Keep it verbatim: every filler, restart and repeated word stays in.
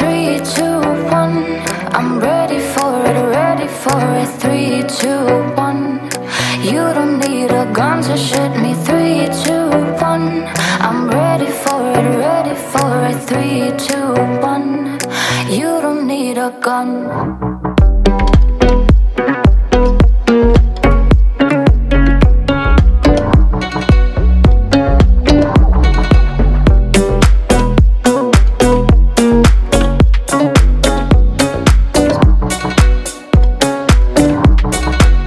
Three, two, one. I'm ready for it, ready for it. Three, two, one. You don't need a gun to shoot me. Three, two, one. I'm ready for it, ready for it. Three, two, one. You don't need a gun.